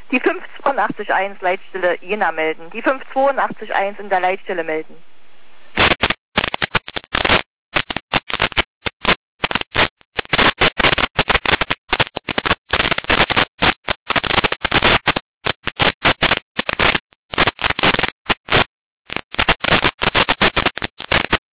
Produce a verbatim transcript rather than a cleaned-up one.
Die fünf zwei acht eins Leitstelle Jena melden. Die fünf zwei acht eins in der Leitstelle melden.